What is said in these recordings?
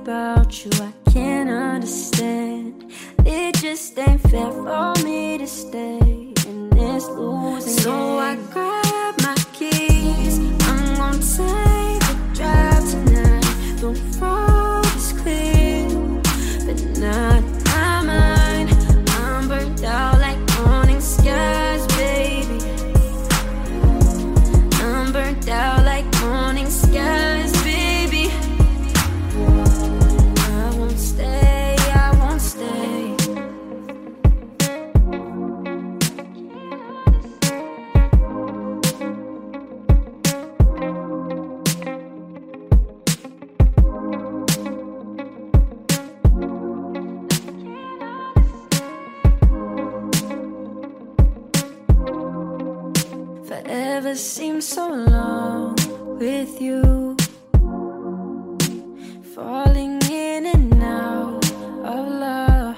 about you I can't understand. It just ain't fair for me to stay in this losing game. So I grab my keys, I'm gonna take a drive tonight. The road is clear, but not my mind. I'm burnt out like morning skies, baby. I'm burnt out like morning skies, baby. I won't stay, I won't stay. Forever seems so long with you, falling in and out of love.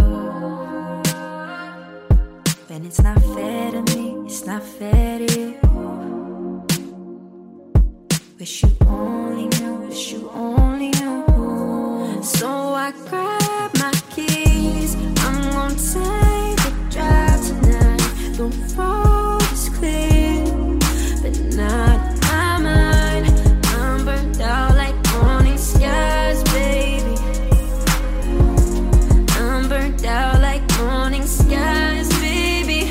When it's not fair to me, it's not fair to you. Wish you only knew, wish you only knew. So I grab my keys, I'm gonna take a drive tonight. The road is clear, but not my mind. I'm burnt out like morning skies, baby. I'm burnt out like morning skies, baby.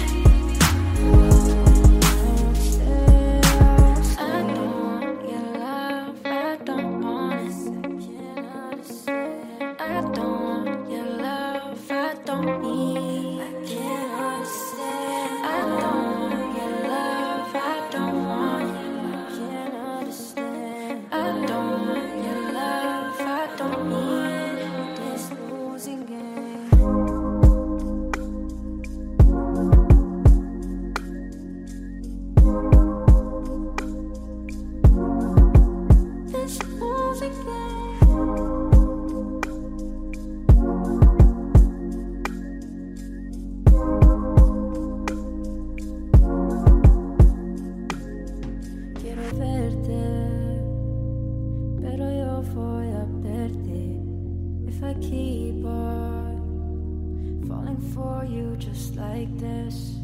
I don't want your love, I don't want it. I don't want your love, I don't need. I can't understand. I don't want your love, I don't want it. I can't understand. I don't want your love, I don't need this losing game. This losing game. Quiero verte, pero yo voy a perder if I keep on falling for you just like this.